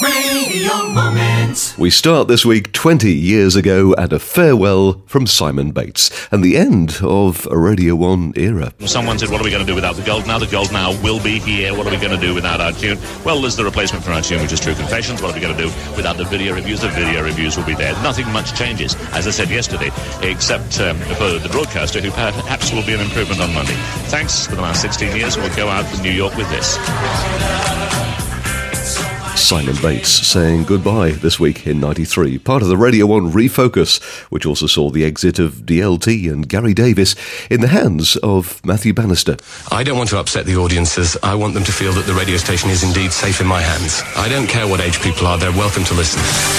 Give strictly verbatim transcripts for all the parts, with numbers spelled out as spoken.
Radio Moment. We start this week twenty years ago and a farewell from Simon Bates and the end of a Radio one era. Someone said, what are we going to do without the gold now? The gold now will be here. What are we going to do without our tune? Well, there's the replacement for our tune, which is True Confessions. What are we going to do without the video reviews? The video reviews will be there. Nothing much changes, as I said yesterday, except um, for the broadcaster, who perhaps will be an improvement on Monday. Thanks for the last sixteen years. We'll go out from New York with this. Simon Bates saying goodbye this week in ninety-three, part of the Radio one refocus, which also saw the exit of D L T and Gary Davis in the hands of Matthew Bannister. I don't want to upset the audiences. I want them to feel that the radio station is indeed safe in my hands. I don't care what age people are, they're welcome to listen.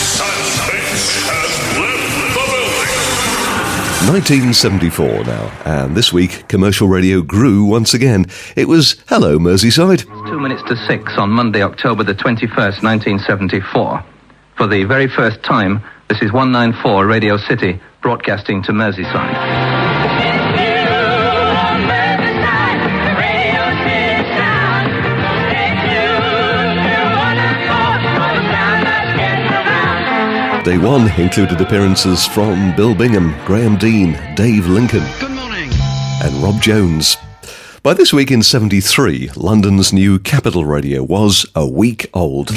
nineteen seventy-four now, and this week commercial radio grew once again. It was Hello Merseyside. Two minutes to six on Monday, October the twenty-first, nineteen seventy-four. For the very first time, this is one ninety-four Radio City, broadcasting to Merseyside. Day one included appearances from Bill Bingham, Graham Dean, Dave Lincoln, Good morning, and Rob Jones. By this week in seventy-three, London's new Capital Radio was a week old.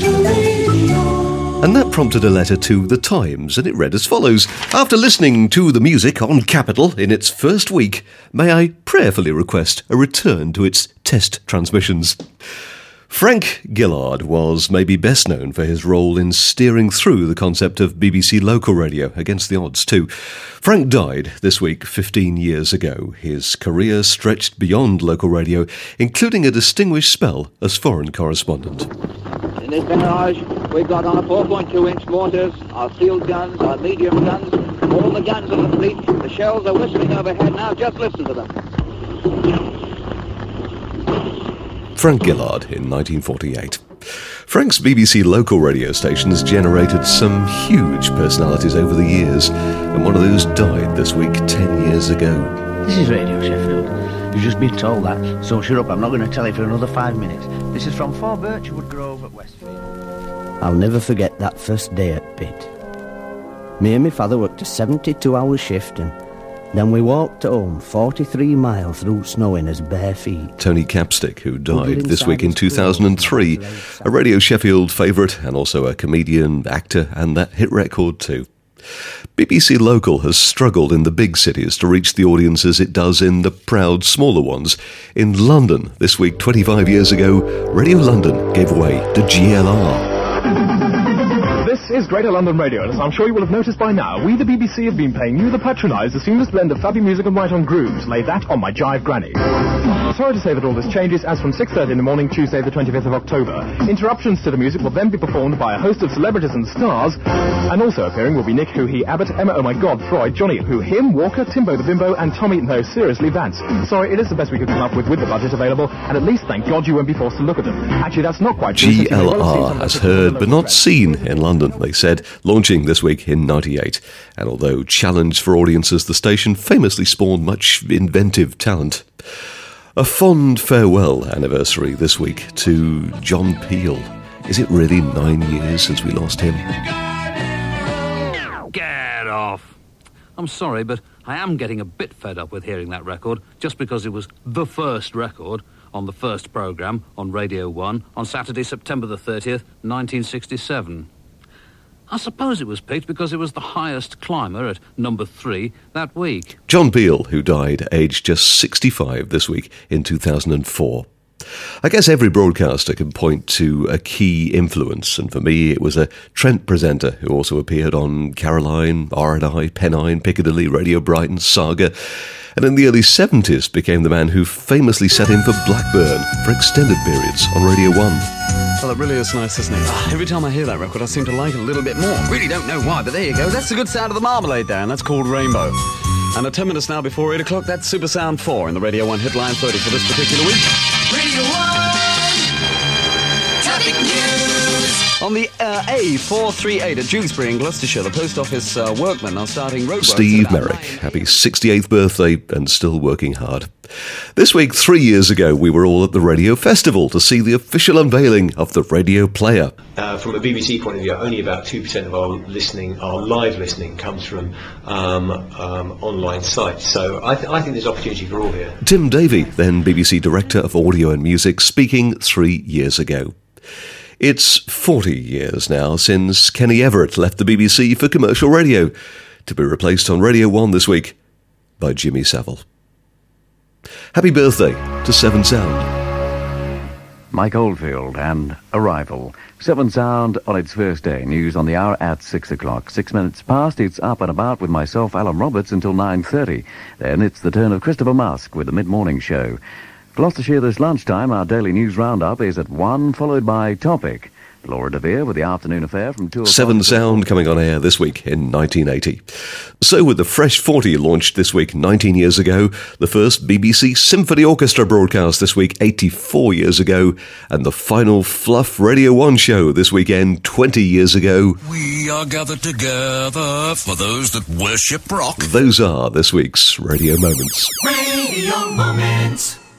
And that prompted a letter to The Times, and it read as follows. After listening to the music on Capital in its first week, may I prayerfully request a return to its test transmissions. Frank Gillard was maybe best known for his role in steering through the concept of B B C local radio, against the odds too. Frank died this week fifteen years ago. His career stretched beyond local radio, including a distinguished spell as foreign correspondent. In this barrage, we've got on a four point two inch mortars, our field guns, our medium guns, all the guns of the fleet. The shells are whistling overhead now, just listen to them. Frank Gillard in nineteen forty-eight. Frank's B B C local radio stations generated some huge personalities over the years, and one of those died this week ten years ago. This is Radio Sheffield. You've just been told that, so shut up, I'm not going to tell you for another five minutes. This is from four Birchwood Grove at Westfield. I'll never forget that first day at Pitt. Me and my father worked a seventy-two hour shift, and then we walked home forty-three miles through snow in his bare feet. Tony Capstick, who died this week in two thousand three, a Radio Sheffield favourite and also a comedian, actor, and that hit record too. B B C Local has struggled in the big cities to reach the audiences it does in the proud smaller ones. In London this week, twenty-five years ago, Radio London gave away to G L R. This is Greater London Radio, and as I'm sure you will have noticed by now, we the B B C have been paying you the patronised, the seamless blend of fabby music and right on grooves. Lay that on my jive granny. Sorry to say that all this changes, as from six thirty in the morning, Tuesday the twenty-fifth of October, interruptions to the music will then be performed by a host of celebrities and stars, and also appearing will be Nick Hoo-Hee Abbott, Emma Oh My God, Freud, Johnny Who Him, Walker, Timbo the Bimbo, and Tommy, no, seriously, Vance. Sorry, it is the best we could come up with with the budget available, and at least thank God you won't be forced to look at them. Actually, that's not quite true. G L R has heard but not seen in London, they said, launching this week in ninety-eight. And although challenged for audiences, the station famously spawned much inventive talent. A fond farewell anniversary this week to John Peel. Is it really nine years since we lost him? Get off. I'm sorry, but I am getting a bit fed up with hearing that record, just because it was the first record on the first programme on Radio one on Saturday, September the thirtieth, nineteen sixty-seven. I suppose it was picked because it was the highest climber at number three that week. John Peel, who died aged just sixty-five this week in two thousand four. I guess every broadcaster can point to a key influence, and for me it was a Trent presenter who also appeared on Caroline, R and I, Pennine, Piccadilly, Radio Brighton, Saga, and in the early seventies became the man who famously sat in for Blackburn for extended periods on Radio one. Well, it really is nice, isn't it? Every time I hear that record, I seem to like it a little bit more. Really don't know why, but there you go. That's the good sound of the Marmalade there, and that's called Rainbow. And at ten minutes now before eight o'clock, that's Super Sound four in the Radio one Hitline thirty for this particular week. Radio one Traffic News. On On the uh, A four thirty-eight at Dewsbury in Gloucestershire, the post office uh, workmen are starting roadworks. Steve Merrick, happy sixty-eighth birthday and still working hard. This week, three years ago, we were all at the Radio Festival to see the official unveiling of the Radio Player. Uh, from a B B C point of view, only about two percent of our listening, our live listening, comes from um, um, online sites. So I, th- I think there's opportunity for all here. Tim Davey, then B B C Director of Audio and Music, speaking three years ago. It's forty years now since Kenny Everett left the B B C for commercial radio, to be replaced on Radio one this week by Jimmy Savile. Happy birthday to Seven Sound. Mike Oldfield and Arrival. Seven Sound on its first day. News on the hour at six o'clock. Six minutes past, it's Up and About with myself, Alan Roberts, until nine thirty. Then it's the turn of Christopher Musk with the mid-morning show. Gloucestershire this lunchtime, our daily news roundup is at one, followed by Topic. Laura DeVere with the afternoon affair from two o'clock. Seven Sound coming on air this week in nineteen eighty. So with the Fresh forty launched this week nineteen years ago, the first B B C Symphony Orchestra broadcast this week eighty-four years ago, and the final Fluff Radio one show this weekend twenty years ago. We are gathered together for those that worship rock. Those are this week's Radio Moments. Radio Moments.